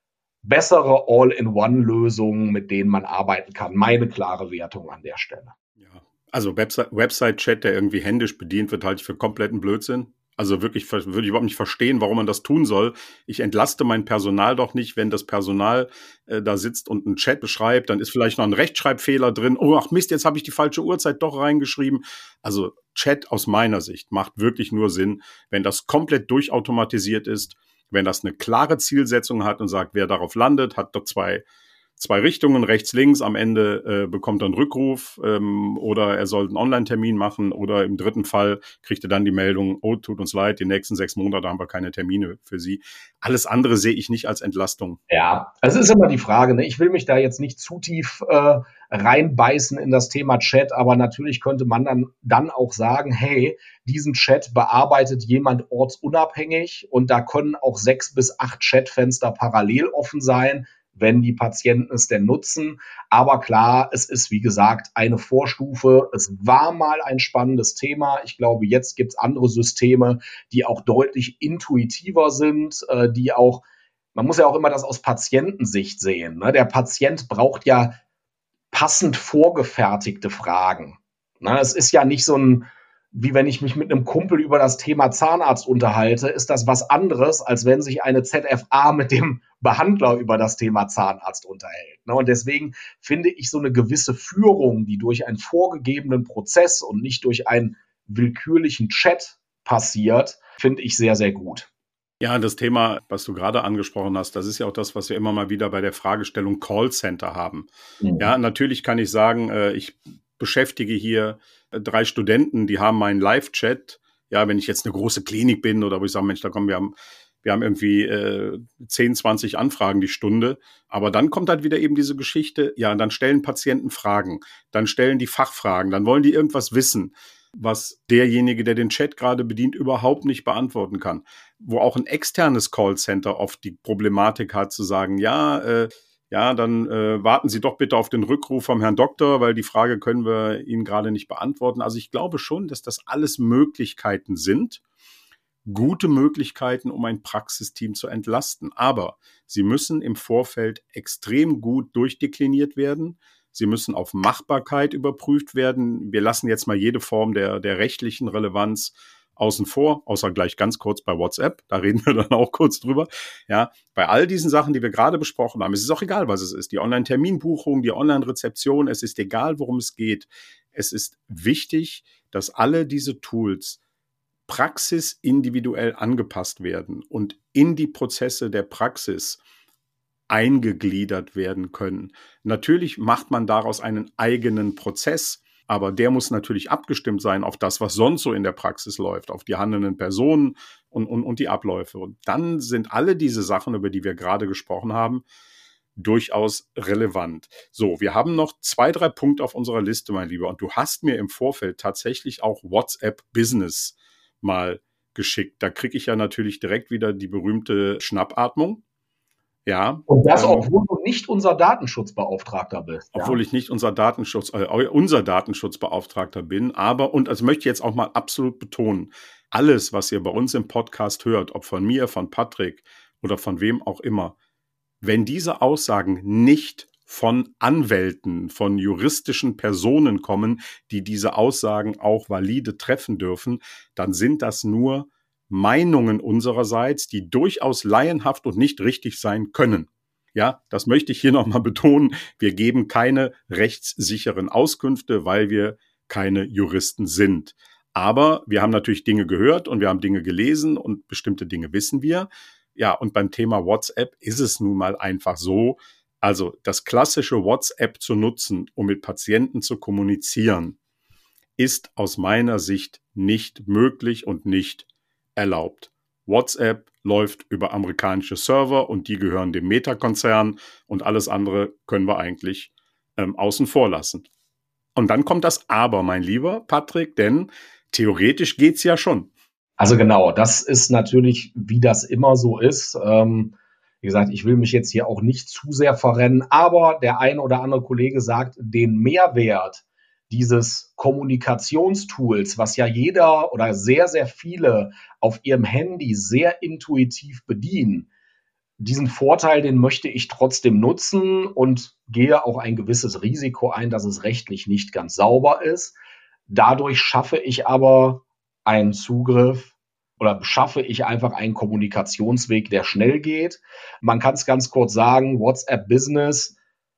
Speaker 3: bessere All-in-One-Lösungen, mit denen man arbeiten kann. Meine klare Wertung an der Stelle.
Speaker 2: Ja, also Website-Chat, der irgendwie händisch bedient wird, halte ich für kompletten Blödsinn. Also wirklich würde ich überhaupt nicht verstehen, warum man das tun soll. Ich entlaste mein Personal doch nicht, wenn das Personal da sitzt und einen Chat beschreibt. Dann ist vielleicht noch ein Rechtschreibfehler drin. Oh, ach Mist, jetzt habe ich die falsche Uhrzeit doch reingeschrieben. Also Chat aus meiner Sicht macht wirklich nur Sinn, wenn das komplett durchautomatisiert ist, wenn das eine klare Zielsetzung hat und sagt, wer darauf landet, hat doch zwei Richtungen, rechts, links, am Ende bekommt er einen Rückruf oder er soll einen Online-Termin machen oder im dritten Fall kriegt er dann die Meldung, oh, tut uns leid, die nächsten 6 Monate haben wir keine Termine für Sie. Alles andere sehe ich nicht als Entlastung.
Speaker 3: Ja, es ist immer die Frage, ne? Ich will mich da jetzt nicht zu tief reinbeißen in das Thema Chat, aber natürlich könnte man dann auch sagen, hey, diesen Chat bearbeitet jemand ortsunabhängig und da können auch 6 bis 8 Chatfenster parallel offen sein, wenn die Patienten es denn nutzen. Aber klar, es ist, wie gesagt, eine Vorstufe. Es war mal ein spannendes Thema. Ich glaube, jetzt gibt es andere Systeme, die auch deutlich intuitiver sind, die auch, man muss ja auch immer das aus Patientensicht sehen, ne? Der Patient braucht ja passend vorgefertigte Fragen. Na, es ist ja nicht so ein, wie wenn ich mich mit einem Kumpel über das Thema Zahnarzt unterhalte, ist das was anderes, als wenn sich eine ZFA mit dem Behandler über das Thema Zahnarzt unterhält. Und deswegen finde ich so eine gewisse Führung, die durch einen vorgegebenen Prozess und nicht durch einen willkürlichen Chat passiert, finde ich sehr, sehr gut.
Speaker 2: Ja, das Thema, was du gerade angesprochen hast, das ist ja auch das, was wir immer mal wieder bei der Fragestellung Callcenter haben. Mhm. Ja, natürlich kann ich sagen, ich beschäftige hier 3 Studenten, die haben meinen Live-Chat. Ja, wenn ich jetzt eine große Klinik bin oder wo ich sage, Mensch, da kommen wir haben irgendwie 10, 20 Anfragen die Stunde. Aber dann kommt halt wieder eben diese Geschichte, ja, dann stellen Patienten Fragen, dann stellen die Fachfragen, dann wollen die irgendwas wissen, was derjenige, der den Chat gerade bedient, überhaupt nicht beantworten kann. Wo auch ein externes Callcenter oft die Problematik hat, zu sagen, dann warten Sie doch bitte auf den Rückruf vom Herrn Doktor, weil die Frage können wir Ihnen gerade nicht beantworten. Also ich glaube schon, dass das alles Möglichkeiten sind, gute Möglichkeiten, um ein Praxisteam zu entlasten. Aber sie müssen im Vorfeld extrem gut durchdekliniert werden. Sie müssen auf Machbarkeit überprüft werden. Wir lassen jetzt mal jede Form der rechtlichen Relevanz außen vor, außer gleich ganz kurz bei WhatsApp. Da reden wir dann auch kurz drüber. Ja, bei all diesen Sachen, die wir gerade besprochen haben, es ist auch egal, was es ist. Die Online-Terminbuchung, die Online-Rezeption, es ist egal, worum es geht. Es ist wichtig, dass alle diese Tools praxisindividuell angepasst werden und in die Prozesse der Praxis eingegliedert werden können. Natürlich macht man daraus einen eigenen Prozess, aber der muss natürlich abgestimmt sein auf das, was sonst so in der Praxis läuft, auf die handelnden Personen und die Abläufe. Und dann sind alle diese Sachen, über die wir gerade gesprochen haben, durchaus relevant. So, wir haben noch 2, 3 Punkte auf unserer Liste, mein Lieber. Und du hast mir im Vorfeld tatsächlich auch WhatsApp Business mal geschickt. Da kriege ich ja natürlich direkt wieder die berühmte Schnappatmung. Ja.
Speaker 3: Und das, obwohl du nicht unser Datenschutzbeauftragter bist.
Speaker 2: Obwohl ich nicht unser Datenschutzbeauftragter bin. Aber, und das möchte ich jetzt auch mal absolut betonen, alles, was ihr bei uns im Podcast hört, ob von mir, von Patrick oder von wem auch immer, wenn diese Aussagen nicht von Anwälten, von juristischen Personen kommen, die diese Aussagen auch valide treffen dürfen, dann sind das nur Meinungen unsererseits, die durchaus laienhaft und nicht richtig sein können. Ja, das möchte ich hier nochmal betonen. Wir geben keine rechtssicheren Auskünfte, weil wir keine Juristen sind. Aber wir haben natürlich Dinge gehört und wir haben Dinge gelesen und bestimmte Dinge wissen wir. Ja, und beim Thema WhatsApp ist es nun mal einfach so, also das klassische WhatsApp zu nutzen, um mit Patienten zu kommunizieren, ist aus meiner Sicht nicht möglich und nicht erlaubt. WhatsApp läuft über amerikanische Server und die gehören dem Meta-Konzern und alles andere können wir eigentlich außen vor lassen. Und dann kommt das Aber, mein lieber Patrick, denn theoretisch geht's ja schon.
Speaker 3: Also genau, das ist natürlich, wie das immer so ist. Wie gesagt, ich will mich jetzt hier auch nicht zu sehr verrennen, aber der ein oder andere Kollege sagt, den Mehrwert dieses Kommunikationstools, was ja jeder oder sehr, sehr viele auf ihrem Handy sehr intuitiv bedienen, diesen Vorteil, den möchte ich trotzdem nutzen und gehe auch ein gewisses Risiko ein, dass es rechtlich nicht ganz sauber ist. Dadurch schaffe ich aber einen Zugriff oder beschaffe ich einfach einen Kommunikationsweg, der schnell geht. Man kann es ganz kurz sagen, WhatsApp Business,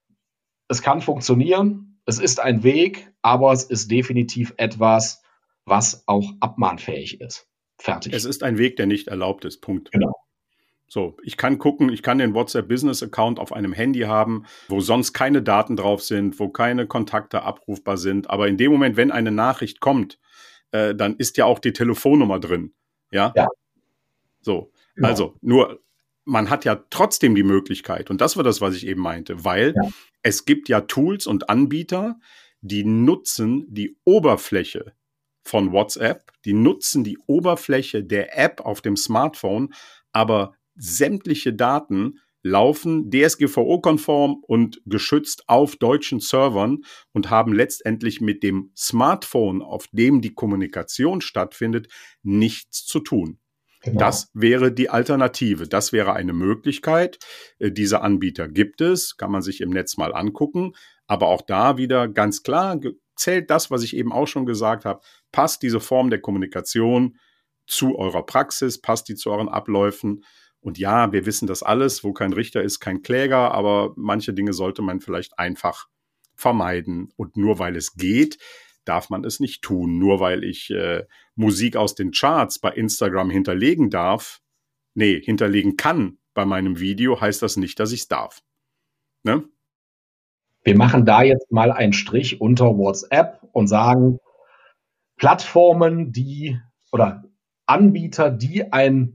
Speaker 3: es kann funktionieren, es ist ein Weg, aber es ist definitiv etwas, was auch abmahnfähig ist. Fertig.
Speaker 2: Es ist ein Weg, der nicht erlaubt ist. Punkt.
Speaker 3: Genau.
Speaker 2: So, ich kann gucken, ich kann den WhatsApp-Business-Account auf einem Handy haben, wo sonst keine Daten drauf sind, wo keine Kontakte abrufbar sind. Aber in dem Moment, wenn eine Nachricht kommt, dann ist ja auch die Telefonnummer drin. Ja. So, genau. Also nur, man hat ja trotzdem die Möglichkeit, und das war das, was ich eben meinte, weil es gibt ja Tools und Anbieter, die nutzen die Oberfläche von WhatsApp, die nutzen die Oberfläche der App auf dem Smartphone, aber sämtliche Daten laufen DSGVO-konform und geschützt auf deutschen Servern und haben letztendlich mit dem Smartphone, auf dem die Kommunikation stattfindet, nichts zu tun. Genau. Das wäre die Alternative. Das wäre eine Möglichkeit. Diese Anbieter gibt es, kann man sich im Netz mal angucken. Aber auch da wieder ganz klar zählt das, was ich eben auch schon gesagt habe. Passt diese Form der Kommunikation zu eurer Praxis, passt die zu euren Abläufen. Und ja, wir wissen das alles, wo kein Richter ist, kein Kläger, aber manche Dinge sollte man vielleicht einfach vermeiden. Und nur weil es geht, darf man es nicht tun. Nur weil ich Musik aus den Charts bei Instagram hinterlegen kann bei meinem Video, heißt das nicht, dass ich es darf. Ne?
Speaker 3: Wir machen da jetzt mal einen Strich unter WhatsApp und sagen, Plattformen, oder Anbieter, die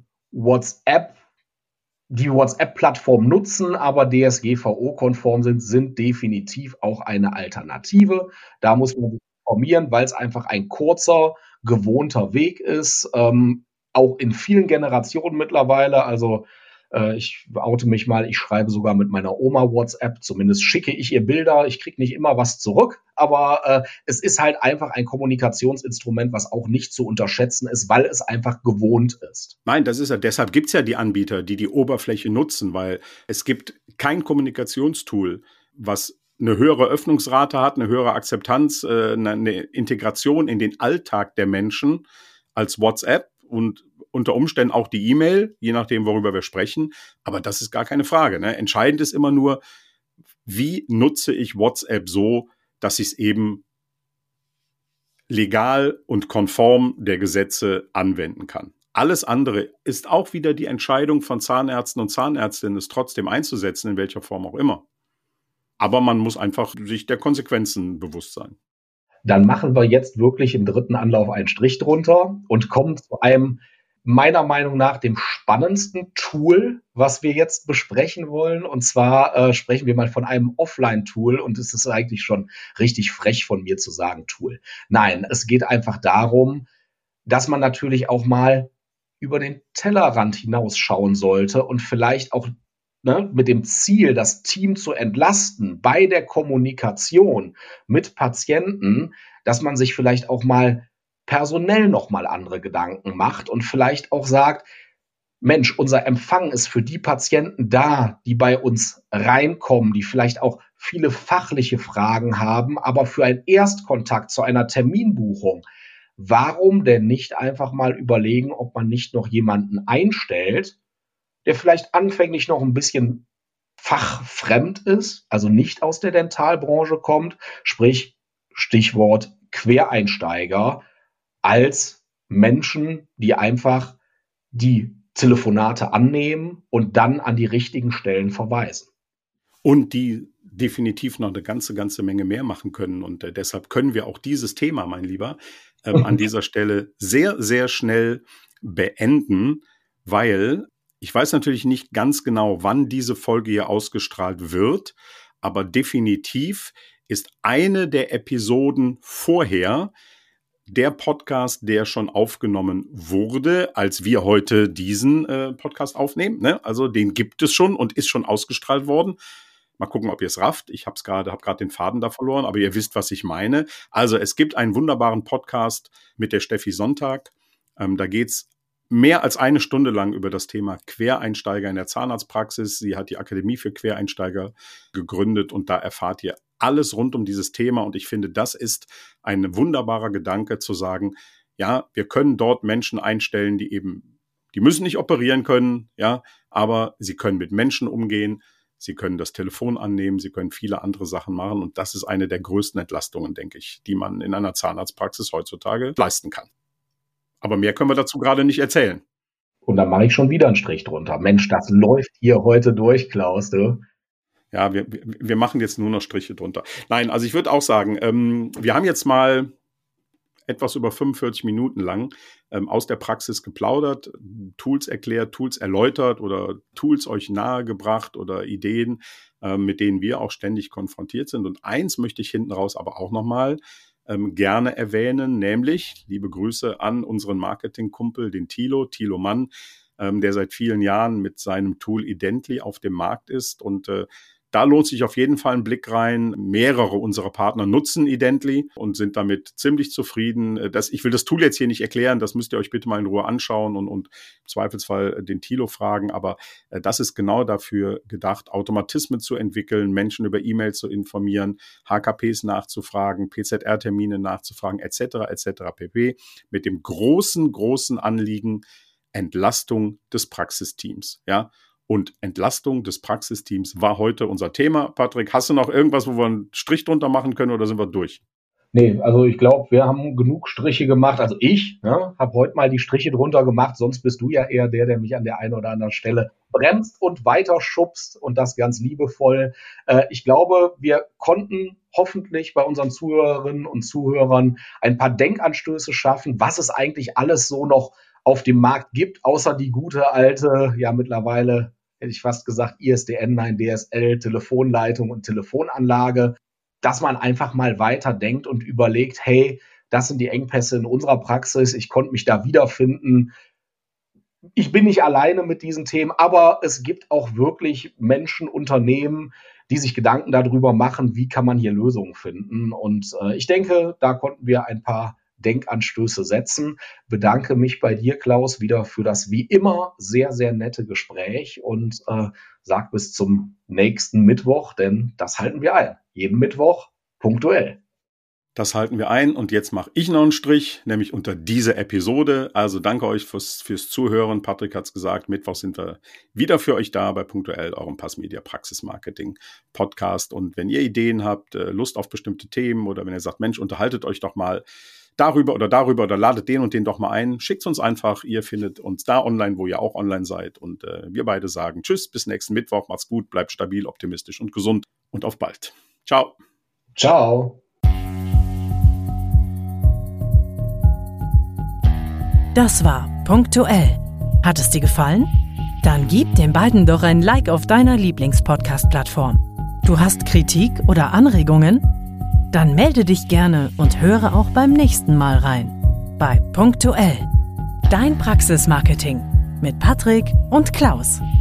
Speaker 3: die WhatsApp-Plattform nutzen, aber DSGVO-konform sind definitiv auch eine Alternative. Da muss man sich informieren, weil es einfach ein kurzer, gewohnter Weg ist, auch in vielen Generationen mittlerweile. Also ich oute mich mal, ich schreibe sogar mit meiner Oma WhatsApp, zumindest schicke ich ihr Bilder, ich kriege nicht immer was zurück, aber es ist halt einfach ein Kommunikationsinstrument, was auch nicht zu unterschätzen ist, weil es einfach gewohnt ist.
Speaker 2: Nein, das ist ja, deshalb gibt es ja die Anbieter, die Oberfläche nutzen, weil es gibt kein Kommunikationstool, was eine höhere Öffnungsrate hat, eine höhere Akzeptanz, eine Integration in den Alltag der Menschen als WhatsApp und unter Umständen auch die E-Mail, je nachdem, worüber wir sprechen. Aber das ist gar keine Frage. Ne? Entscheidend ist immer nur, wie nutze ich WhatsApp so, dass ich es eben legal und konform der Gesetze anwenden kann. Alles andere ist auch wieder die Entscheidung von Zahnärzten und Zahnärztinnen, es trotzdem einzusetzen, in welcher Form auch immer. Aber man muss einfach sich der Konsequenzen bewusst sein.
Speaker 3: Dann machen wir jetzt wirklich im dritten Anlauf einen Strich drunter und kommen zu einem, meiner Meinung nach, dem spannendsten Tool, was wir jetzt besprechen wollen. Und zwar sprechen wir mal von einem Offline-Tool. Und es ist eigentlich schon richtig frech von mir zu sagen, Tool. Nein, es geht einfach darum, dass man natürlich auch mal über den Tellerrand hinausschauen sollte und vielleicht auch mit dem Ziel, das Team zu entlasten bei der Kommunikation mit Patienten, dass man sich vielleicht auch mal personell nochmal andere Gedanken macht und vielleicht auch sagt, Mensch, unser Empfang ist für die Patienten da, die bei uns reinkommen, die vielleicht auch viele fachliche Fragen haben, aber für einen Erstkontakt zu einer Terminbuchung, warum denn nicht einfach mal überlegen, ob man nicht noch jemanden einstellt, der vielleicht anfänglich noch ein bisschen fachfremd ist, also nicht aus der Dentalbranche kommt, sprich Stichwort Quereinsteiger, als Menschen, die einfach die Telefonate annehmen und dann an die richtigen Stellen verweisen.
Speaker 2: Und die definitiv noch eine ganze Menge mehr machen können. Und deshalb können wir auch dieses Thema, mein Lieber, an dieser Stelle sehr, sehr schnell beenden, weil ich weiß natürlich nicht ganz genau, wann diese Folge hier ausgestrahlt wird, aber definitiv ist eine der Episoden vorher der Podcast, der schon aufgenommen wurde, als wir heute diesen Podcast aufnehmen. Ne? Also den gibt es schon und ist schon ausgestrahlt worden. Mal gucken, ob ihr es rafft. Ich habe gerade den Faden da verloren, aber ihr wisst, was ich meine. Also es gibt einen wunderbaren Podcast mit der Steffi Sonntag. Da geht's mehr als eine Stunde lang über das Thema Quereinsteiger in der Zahnarztpraxis. Sie hat die Akademie für Quereinsteiger gegründet und da erfahrt ihr alles rund um dieses Thema. Und ich finde, das ist ein wunderbarer Gedanke zu sagen, ja, wir können dort Menschen einstellen, die müssen nicht operieren können, ja, aber sie können mit Menschen umgehen. Sie können das Telefon annehmen, Sie können viele andere Sachen machen. Und das ist eine der größten Entlastungen, denke ich, die man in einer Zahnarztpraxis heutzutage leisten kann. Aber mehr können wir dazu gerade nicht erzählen.
Speaker 3: Und dann mache ich schon wieder einen Strich drunter. Mensch, das läuft hier heute durch, Klaus, du.
Speaker 2: Ja, wir machen jetzt nur noch Striche drunter. Nein, also ich würde auch sagen, wir haben jetzt mal etwas über 45 Minuten lang aus der Praxis geplaudert, Tools erklärt, Tools erläutert oder Tools euch nahegebracht oder Ideen, mit denen wir auch ständig konfrontiert sind. Und eins möchte ich hinten raus aber auch nochmal gerne erwähnen, nämlich liebe Grüße an unseren Marketingkumpel, den Thilo Mann, der seit vielen Jahren mit seinem Tool Idently auf dem Markt ist und da lohnt sich auf jeden Fall ein Blick rein. Mehrere unserer Partner nutzen Idently und sind damit ziemlich zufrieden. Ich will das Tool jetzt hier nicht erklären, das müsst ihr euch bitte mal in Ruhe anschauen und im Zweifelsfall den Thilo fragen. Aber das ist genau dafür gedacht, Automatismen zu entwickeln, Menschen über E-Mail zu informieren, HKPs nachzufragen, PZR-Termine nachzufragen, etc. pp. Mit dem großen Anliegen Entlastung des Praxisteams, ja. Und Entlastung des Praxisteams war heute unser Thema. Patrick, hast du noch irgendwas, wo wir einen Strich drunter machen können oder sind wir durch?
Speaker 3: Nee, also ich glaube, wir haben genug Striche gemacht. Also ich habe heute mal die Striche drunter gemacht. Sonst bist du ja eher der mich an der einen oder anderen Stelle bremst und weiter schubst und das ganz liebevoll. Ich glaube, wir konnten hoffentlich bei unseren Zuhörerinnen und Zuhörern ein paar Denkanstöße schaffen, was es eigentlich alles so noch auf dem Markt gibt, außer die gute alte, ja mittlerweile hätte ich fast gesagt, ISDN, nein, DSL, Telefonleitung und Telefonanlage, dass man einfach mal weiter denkt und überlegt, hey, das sind die Engpässe in unserer Praxis, ich konnte mich da wiederfinden. Ich bin nicht alleine mit diesen Themen, aber es gibt auch wirklich Menschen, Unternehmen, die sich Gedanken darüber machen, wie kann man hier Lösungen finden. Und ich denke, da konnten wir ein paar Denkanstöße setzen. Bedanke mich bei dir, Klaus, wieder für das wie immer sehr, sehr nette Gespräch und sag bis zum nächsten Mittwoch, denn das halten wir ein. Jeden Mittwoch punktuell.
Speaker 2: Das halten wir ein und jetzt mache ich noch einen Strich, nämlich unter diese Episode. Also danke euch fürs Zuhören. Patrick hat es gesagt, Mittwoch sind wir wieder für euch da bei Punktuell, eurem Passmedia Praxismarketing Podcast. Und wenn ihr Ideen habt, Lust auf bestimmte Themen oder wenn ihr sagt, Mensch, unterhaltet euch doch mal darüber oder ladet den und den doch mal ein. Schickt uns einfach. Ihr findet uns da online, wo ihr auch online seid. Und wir beide sagen Tschüss, bis nächsten Mittwoch. Macht's gut, bleibt stabil, optimistisch und gesund. Und auf bald. Ciao.
Speaker 3: Ciao.
Speaker 1: Das war Punktuell. Hat es dir gefallen? Dann gib den beiden doch ein Like auf deiner Lieblings-Podcast-Plattform. Du hast Kritik oder Anregungen? Dann melde dich gerne und höre auch beim nächsten Mal rein. Bei Punktuell. Dein Praxismarketing mit Patrick und Klaus.